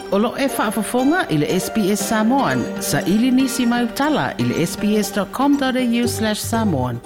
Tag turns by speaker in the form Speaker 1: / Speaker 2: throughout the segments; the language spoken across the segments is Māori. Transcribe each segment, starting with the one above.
Speaker 1: Olo e whaafafonga i le SBS Samoan. Sa ili nisi mai utala i le sbs.com.au/Samoan.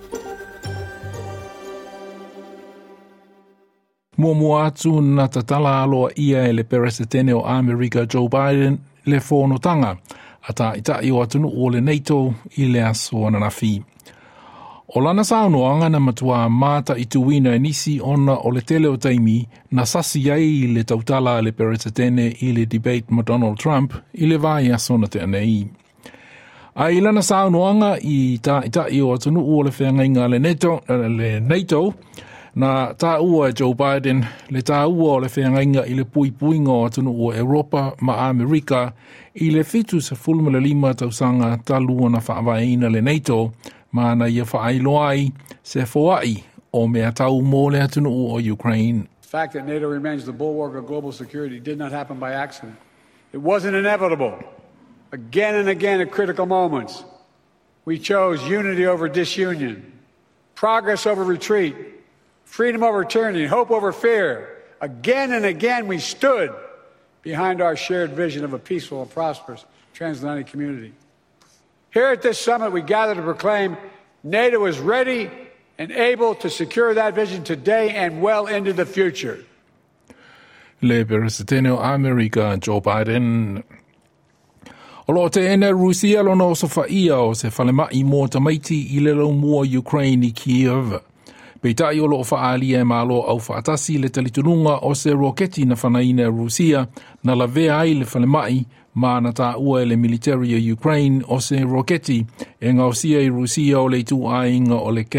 Speaker 2: Mua atu na tatala aloa ia e le peresetene o Amerika Joe Biden le whonotanga. Ata ita i o atunu o le NATO i le aso ananafi. O lana saunoanga na matua mata i tuwina nisi ona o le tele o taimi na sasi ai le tautala le peresetene i le debate ma Donald Trump i le vai aso na te anei. Ai lana saunoanga i ita i o atunu o le whengainga le NATO na tā ua Joe Biden, le tā ua o le whengainga i le puipuinga o atunu o Europa ma Amerika i le fitu sa 15 tausanga talua na whaavaina le NATO ma na ia whaailoai se foai o mea tau mō le atunu o Ukraine.
Speaker 3: The fact that NATO remains the bulwark of global security did not happen by accident. It wasn't inevitable. Again and again at critical moments, we chose unity over disunion, progress over retreat, freedom over tyranny, hope over fear. Again and again, we stood behind our shared vision of a peaceful and prosperous transatlantic community. Here at this summit, we gather to proclaim NATO is ready and able to secure that vision today and well into the future.
Speaker 2: Le peresetene o Amerika Joe Biden. O lo te ene Rusia lona o sofaia o se whalemai mō tamaiti i lelo mua Ukraine i Kiev. Peitai o loo whaalia e malo au whaatasi le talitununga o se roketi na whanaina Rusia na la vea ai le whalemai ma na tā ua e le military o Ukraine o se roketi e ngausia i Rusia o le tu ainga o le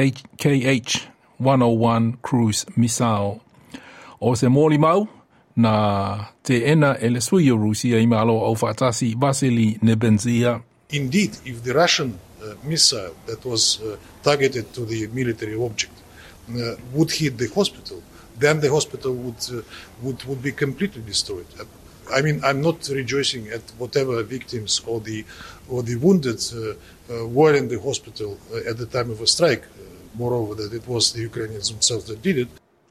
Speaker 2: KH-101 cruise missile. O se mōli mau na te ena e le sui o Rusia i malo au whaatasi Vasily Nebenzia.
Speaker 4: Indeed, if the Russian missile that was targeted to the military object would hit the hospital, then the hospital would be completely destroyed. I mean, I'm not rejoicing at whatever victims or the wounded were in the hospital at the time of a strike. Moreover, that it was the Ukrainians themselves that did it.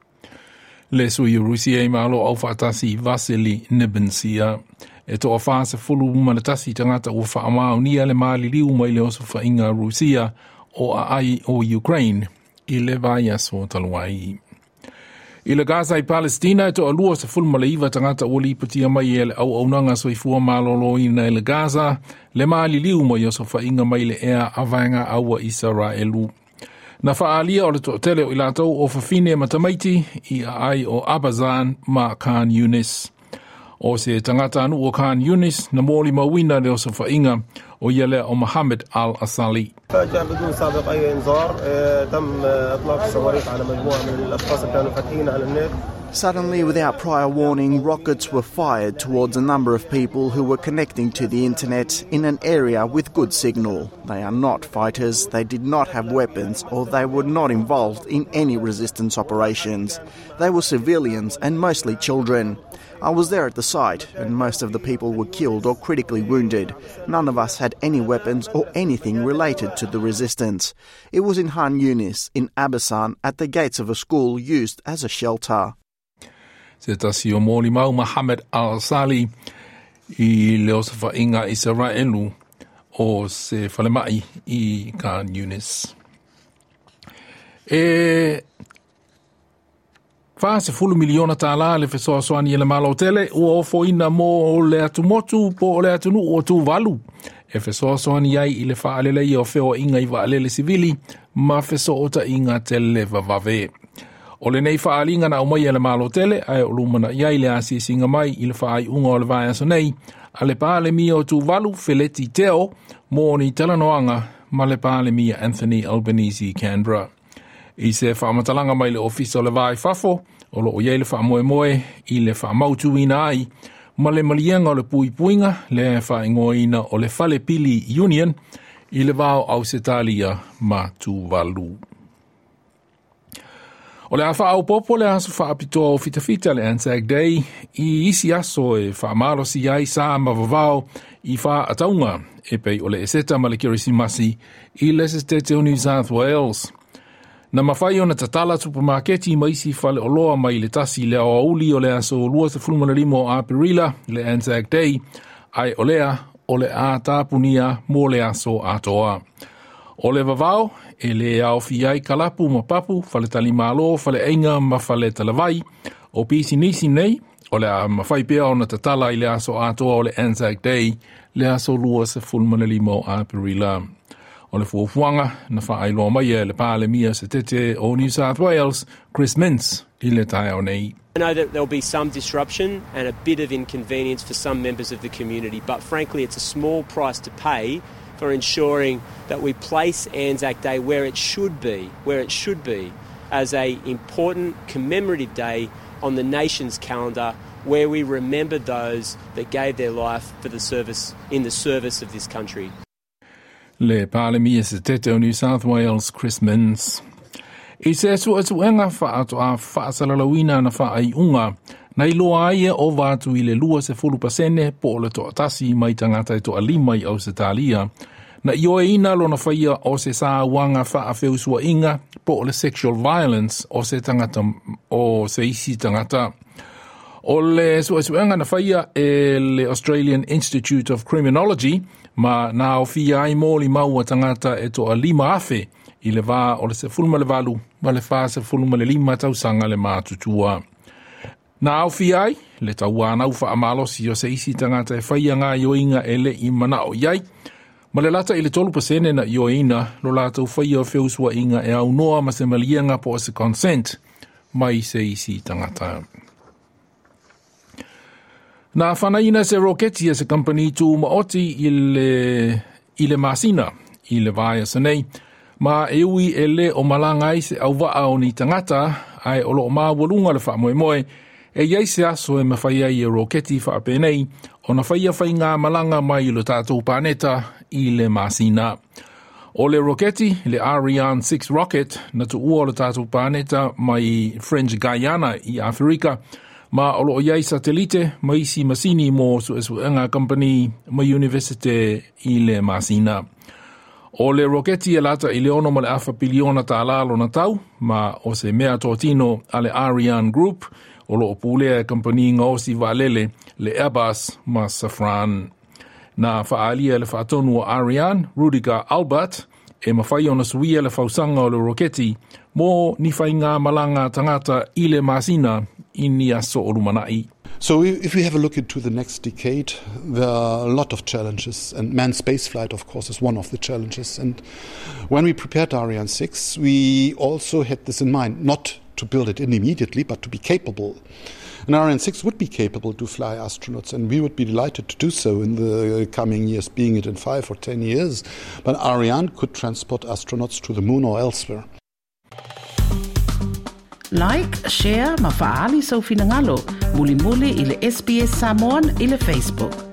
Speaker 2: Le sui Rusia I malo au whaatasi Vasily Nebenzia. E toa whaase fulu manatasi tangata o whaamau nia le maali liu mai le oso whainga Rusia o ai o Ukraine. I le vai aso taluai. I le Gaza I Palestina e to alua sa fulma le iwa tangata o li patia mai e le au aunanga soifua malolo ina i le Gaza, le maali liu mai oso whainga mai le ea avaenga aua Israelu. Na whaalia o le to'atele o ilatou o whawhine matamaiti I ai o Abazan ma Khan Yunis. O se tangata anu o Khan Yunis na mōli mawina le oso whainga o yele o Mohammed Al-Asali.
Speaker 5: فجأة بدون سابق أي إنذار تم إطلاق الصواريخ على مجموعة من الأشخاص اللي كانوا فاتحين على النت.
Speaker 6: Suddenly, without prior warning, rockets were fired towards a number of people who were connecting to the internet in an area with good signal. They are not fighters, they did not have weapons, or they were not involved in any resistance operations. They were civilians and mostly children. I was there at the site, and most of the people were killed or critically wounded. None of us had any weapons or anything related to the resistance. It was in Khan Yunis, in Abasan, at the gates of a school used as a shelter.
Speaker 2: Se tasi o mōli mau Mohammed Al-Asali I leo sa whainga Israelu o se whalemai I Khan Yunis. Whaase 10 miliona tāla le whesoasoani e le malo tele ua ofo ina mō le atu motu po le atu nu o tu walu. E whesoasoani ai I le whaalelei o wheo inga I waalele sivili ma wheso o ta inga tele vavave. O le nei whaalinga na umai e le malo tele ai o lumana iai le asi singa mai I le whaai unga o le vai aso nei a le pāle mia o tu walu Feleti Teo mō ni telanoanga ma le pāle mia Anthony Albanese Canberra. I se whaamatalanga mai le ofisa o le vai fafo o lo o iei le whaamoemoe I le whaamautu ina ai ma le malianga o le puipuinga le whaingoina o le Whale Pili Union I le vao au setalia ma tu walu. O le awha au popo le aso whaapitoa o fitafita le Anzac Day I isi aso e whaamaro si ai sa mawawao I wha ataunga e pei o le eseta ma le kirisimasi I le Sestete o New South Wales. Na mawhai o na tatala supermarketi maisi whale o loa mai le tasi le auli o le aso lua se fulmanarimo o Aperila le Anzac Day, ai o lea o le a tāpunia mō le aso atoa. O le vavao, e le au fiai kalapu ma papu, whale tali malo, whale einga ma whale talawai, o pisi nisi nei, o le a mawhai pia o na tatala i le aso atoa o le Anzac Day, le aso lua se fulmanarimo o Aperila. O le fuafuanga na whaailoa mai e le pāle mia se tete o New South Wales, Chris Mintz, I le tae o nei.
Speaker 7: I know that there'll be some disruption and a bit of inconvenience for some members of the community, but frankly it's a small price to pay for ensuring that we place Anzac Day where it should be, as a important commemorative day on the nation's calendar where we remember those that gave their life for the service, in the service of this country.
Speaker 2: Le pāle mia se tete o New South Wales, Chris Mintz. I se suenga whaato a whaasalalawina na whaaiunga, na iloa aia o vātu I le lua se 10% po o le toatasi mai tangata to alimai au se talia, na ioe ina lo na whaia o se sāwanga whaafeusua inga po o le sexual violence o se tangata o se isi tangata. O le suenga na whaia e le Australian Institute of Criminology, ma na o fia ai mōli maua tangata e toa 5 afe I le vā o le se fulma le valu, ma le wha se fulma le 5 tausanga le mātutua. Na au fia ai, le tauana ufa amalosi o se isi tangata e whaia ngā ioinga e le I mana o iai, ma le lata I le 3% na ioina lo lata u whaia o whiusua inga e au noa ma se malianga po se consent mai se isi tangata. Na whanaina se roketi e se company tu maoti I le masina, I le vāia sanei, ma e ui e le o malangai se au waa o ni tangata, ai o lo maa walunga le wha moe moe, e iei se aso e mawhaia I e roketi wha apenei, o na whaia whai ngā malanga mai I lo tātou pāneta I le masina. O le roketi, le Ariane 6 rocket, na tu ua o le tātou pāneta mai French Guyana I Afrika, ma o lo iai satelite ma isi masini mo suenga company ma university I le masina. O le roketi e lata I le ono ma le afa piliona ta alalo na tau, ma o se mea tōtino a le Ariane Group, o lo opulea company ngausi valele le Airbus ma Safran. Na whaalia le whaatonu o Ariane, Rudiger Albert, e mawhai ona suia le whausanga o le roketi, mo ni whai ngā malanga tangata I le masina I aso o rumanai.
Speaker 8: So if we have a look into the next decade, there are a lot of challenges, and manned spaceflight, of course, is one of the challenges. And when we prepared Ariane 6, we also had this in mind, not to build it in immediately, but to be capable. And Ariane 6 would be capable to fly astronauts, and we would be delighted to do so in the coming years, being it in 5 or 10 years. But Ariane could transport astronauts to the moon or elsewhere.
Speaker 1: Like, share, ma faali sau finangalo. Muli muli I le SBS Samoan I le Facebook.